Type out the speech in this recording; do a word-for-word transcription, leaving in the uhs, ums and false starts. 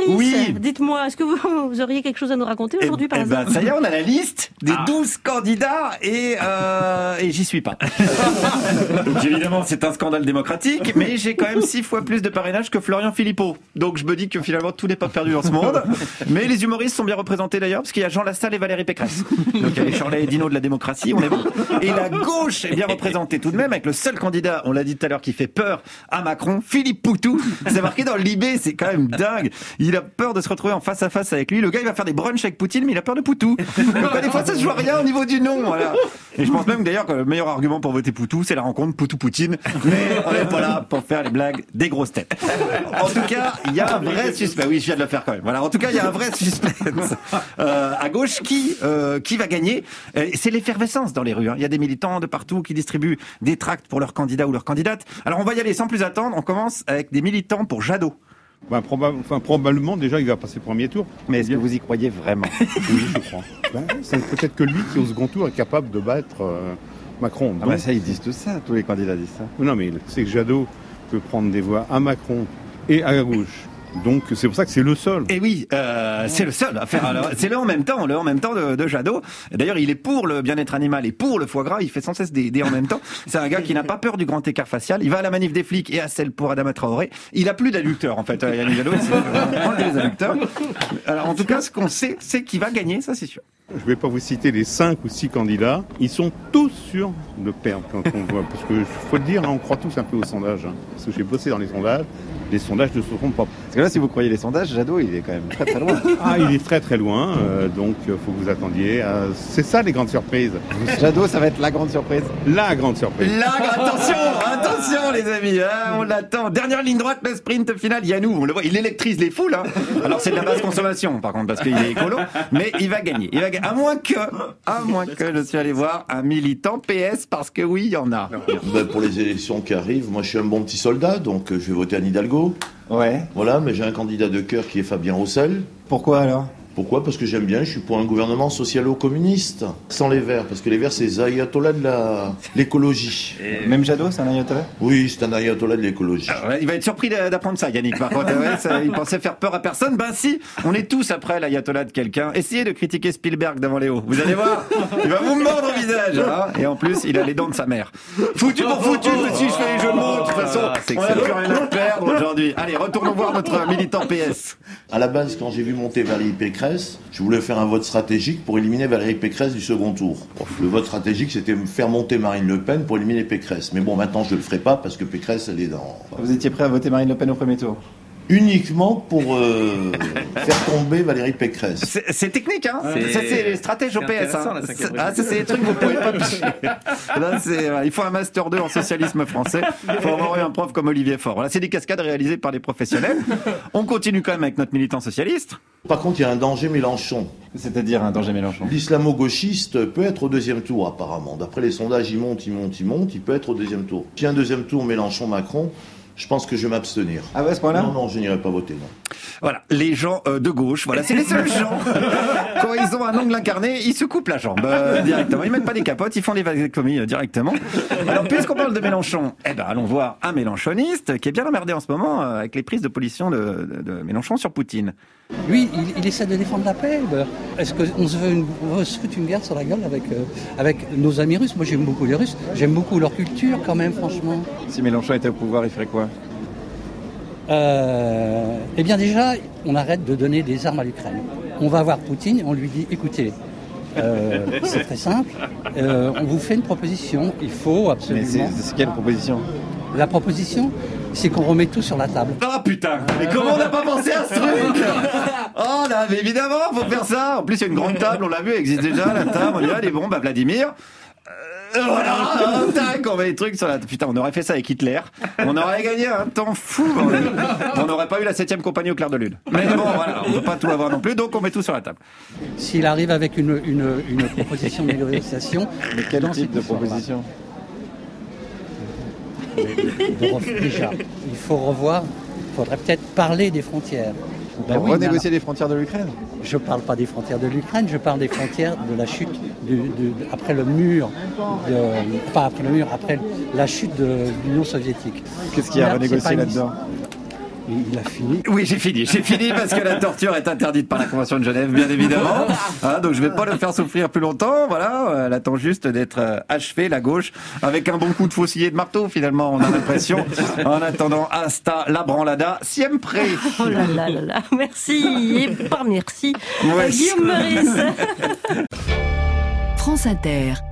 Maurice, oui. dites-moi, est-ce que vous, vous auriez quelque chose à nous raconter aujourd'hui, eh, par eh exemple ben, ça y est, on a la liste des Ah. douze candidats et, euh, et j'y suis pas. Donc évidemment, c'est un scandale démocratique, mais j'ai quand même six fois plus de parrainage que Florian Philippot. Donc je me dis que finalement, tout n'est pas perdu dans ce monde. Mais les humoristes sont bien représentés d'ailleurs, parce qu'il y a Jean Lassalle et Valérie Pécresse. Donc il y a les Shirley et Dino de la démocratie, on est bon. Et la gauche est bien représentée tout de même, avec le seul candidat, on l'a dit tout à l'heure, qui fait peur à Macron, Philippe Poutou. C'est marqué dans le Libé, c'est quand même dingue. Il a peur de se retrouver en face à face avec lui. Le gars, il va faire des brunchs avec Poutine, mais il a peur de Poutou. Donc des fois, ça se joue à rien au niveau du nom. Voilà. Et je pense même d'ailleurs que le meilleur argument pour voter Poutou, c'est la rencontre Poutou-Poutine. Mais on n'est pas là pour faire les blagues des grosses têtes. En tout cas, il y a un vrai suspense. Oui, je viens de le faire quand même. Voilà. En tout cas, il y a un vrai suspense. Euh, à gauche, qui, euh, qui va gagner? euh, C'est l'effervescence dans les rues. Hein. Il y a des militants de partout qui distribuent des tracts pour leurs candidats ou leurs candidates. Alors on va y aller sans plus attendre. On commence avec des militants pour Jadot. Ben, proba- enfin, probablement, déjà, il va passer premier tour. Mais est-ce que vous y croyez vraiment? Oui, je crois. Ben, c'est peut-être que lui, qui au second tour, est capable de battre euh, Macron. Ah Donc, bah ça, ils disent tout ça. Tous les candidats disent ça. non, mais c'est que Jadot peut prendre des voix à Macron et à gauche. Donc, c'est pour ça que c'est le seul. Et oui, euh, c'est le seul à faire. Alors, c'est le en même temps, le en même temps de, de Jadot. D'ailleurs, il est pour le bien-être animal et pour le foie gras. Il fait sans cesse des, des en même temps. C'est un gars qui n'a pas peur du grand écart facial. Il va à la manif des flics et à celle pour Adama Traoré. Il a plus d'adducteurs, en fait. Yannick Jadot, c'est enlever les adducteurs. Alors, en tout cas, ce qu'on sait, c'est qu'il va gagner, ça c'est sûr. Je ne vais pas vous citer les cinq ou six candidats. Ils sont tous sûrs de perdre quand on voit. Parce que, faut le dire, hein, on croit tous un peu aux sondages. Hein. Parce que j'ai bossé dans les sondages. Les sondages ne se trompent pas. Parce que là, si vous croyez les sondages, Jadot, il est quand même très très loin. Ah, il est très très loin. Euh, donc, il faut que vous attendiez. à- C'est ça les grandes surprises. Jadot, ça va être la grande surprise. La grande surprise. Là, attention, attention les amis, hein, on l'attend. Dernière ligne droite, le sprint final, Yannou, on le voit, il électrise les foules. Hein. Alors c'est de la basse consommation, par contre, parce qu'il est écolo, mais il va gagner. Il va gagner. À moins que, à moins que je suis allé voir un militant P S, parce que oui, il y en a. Ben, pour les élections qui arrivent, moi je suis un bon petit soldat, donc euh, je vais voter Anne Hidalgo. Ouais. Voilà, mais j'ai un candidat de cœur qui est Fabien Roussel. Pourquoi alors? Pourquoi? Parce que j'aime bien, je suis pour un gouvernement socialo-communiste. Sans les Verts, parce que les Verts c'est les ayatollahs de la... l'écologie. Même Jadot, c'est un ayatollah? Oui, c'est un ayatollah de l'écologie. Ah ouais, il va être surpris d'apprendre ça, Yannick. Par contre, ouais, ça, il pensait faire peur à personne. Ben si, on est tous après l'ayatollah de quelqu'un. Essayez de critiquer Spielberg devant Léo. Vous allez voir, il va vous mordre au visage. Hein. Et en plus, il a les dents de sa mère. Foutu pour foutu, si je fais les jeux de mots. De toute façon, on n'a plus rien à perdre aujourd'hui. Allez, retournons voir notre militant P S. À la base, quand j'ai vu monter Valérie Pécresse, je voulais faire un vote stratégique pour éliminer Valérie Pécresse du second tour. Le vote stratégique, c'était faire monter Marine Le Pen pour éliminer Pécresse. Mais bon, maintenant, je ne le ferai pas parce que Pécresse, elle est dans... Vous étiez prêt à voter Marine Le Pen au premier tour? Uniquement pour euh, faire tomber Valérie Pécresse. C'est c'est technique, hein. C'est- Ça, c'est les stratèges au c'est P S. intéressant, Hein. la cinquième C'est- Ah, ça, c'est des trucs que vous pouvez pas picher. Là, c'est, euh, il faut un master deux en socialisme français. Il faut avoir eu un prof comme Olivier Faure. Voilà, c'est des cascades réalisées par des professionnels. On continue quand même avec notre militant socialiste. Par contre, il y a un danger Mélenchon. C'est-à-dire un danger Mélenchon. L'islamo-gauchiste peut être au deuxième tour, apparemment. D'après les sondages, il monte, il monte, il monte, il peut être au deuxième tour. Si un deuxième tour Mélenchon-Macron, je pense que je vais m'abstenir. Ah ouais, à ce point-là? Non, non, je n'irai pas voter, non. Voilà, les gens euh, de gauche, voilà, c'est les seuls gens. Quand ils ont un ongle incarné, ils se coupent la jambe euh, directement. Ils mettent pas des capotes, ils font des vasectomies euh, directement. Alors, puisqu'on parle de Mélenchon, eh ben, allons voir un mélenchoniste qui est bien emmerdé en ce moment euh, avec les prises de position de, de, de Mélenchon sur Poutine. Lui, il, il essaie de défendre la paix. Ben, est-ce qu'on se veut une, on veut se foutre une guerre sur la gueule avec, euh, avec nos amis russes? Moi, j'aime beaucoup les Russes. J'aime beaucoup leur culture, quand même, franchement. Si Mélenchon était au pouvoir, il ferait quoi? Euh, eh bien, déjà, on arrête de donner des armes à l'Ukraine. On va voir Poutine, on lui dit, écoutez, euh, c'est très simple, euh, on vous fait une proposition, il faut absolument... Mais c'est c'est quelle proposition? La proposition, c'est qu'on remet tout sur la table. Ah putain, mais comment on n'a pas pensé à ce truc? Oh là, mais évidemment, faut faire ça. En plus, il y a une grande table, on l'a vu, elle existe déjà, la table. On dit, allez, bon, bah Vladimir. Euh, voilà, tac, on met les trucs sur la... Putain, on aurait fait ça avec Hitler. On aurait gagné un temps fou. On n'aurait pas eu la septième compagnie au clair de lune. Mais bon, voilà, on peut pas tout avoir non plus, donc on met tout sur la table. S'il arrive avec une, une, une proposition de négociation... Mais quel dans type cette de histoire-là, proposition? de re- Déjà, il faut revoir, il faudrait peut-être parler des frontières. Ben Pour oui, renégocier les frontières de l'Ukraine? Je ne parle pas des frontières de l'Ukraine, je parle des frontières de la chute, du, du- de- après le mur, de, pas après le mur, après la chute de l'Union soviétique. Qu'est-ce qu'il y a à Là, c'est renégocier pas une- là-dedans? Et il a fini. Oui, j'ai fini, j'ai fini parce que la torture est interdite par la Convention de Genève, bien évidemment. Hein, donc je vais pas le faire souffrir plus longtemps. Voilà, elle attend juste d'être euh, achevée, la gauche, avec un bon coup de faucillier de marteau. Finalement, on a l'impression. En attendant, hasta la branlada, siempre. Oh là là là là, merci et par merci, Ouais. Guillaume Meurice. France Inter.